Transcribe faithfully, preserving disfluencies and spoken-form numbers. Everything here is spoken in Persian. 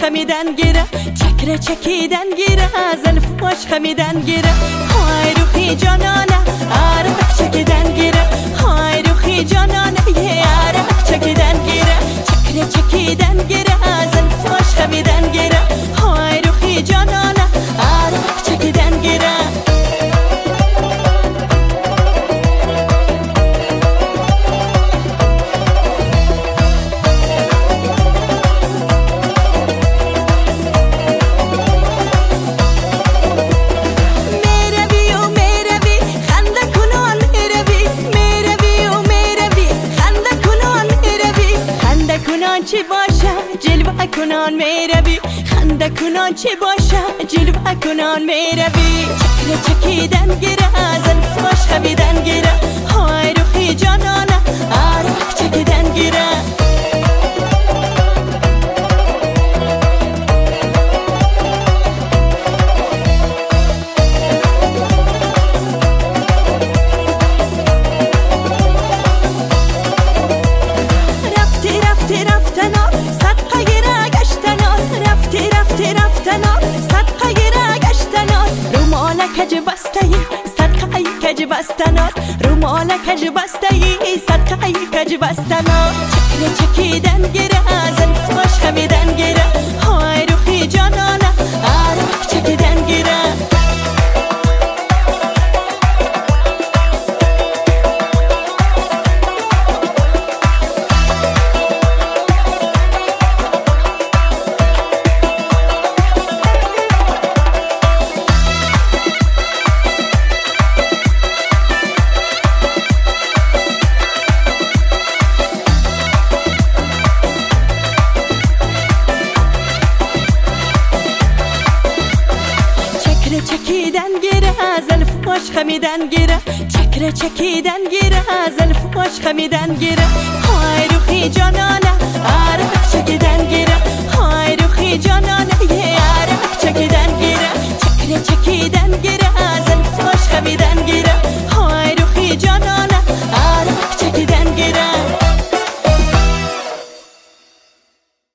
خمیدن گیره چکره چکیدن گیره زلف باش خمیدن گیره های روخی جانانه عرق چکیدن گیره های روخی جانانه یه عرق چکیدن گیره چکره چکیدن گیره زلف باش خمیدن گیره های روخی جانانه عرق چکیدن گیره چی باشه جلوه کنان میروی خنده کنان چی باشه جلوه کنان میروی چکره چکیدن گیره زلف باش خمیدن گیره های روخی جانانه عرق چکیدن گیره کج بستایی صدقه کج بستنات رو مال کج بستایی صدقه کج بستنات چکره چکیدن گیره زلف باش خمیدن گیره های روخی جانانه عرق چکیدن گیره چکیدن گیره زلف باش خمیدن گیره چکره چکیدن گیره زلف باش خمیدن گیره های روخی جانانه عرق چکیدن گیره های روخی جانانه یه عرق چکیدن گیره چکره چکیدن گیره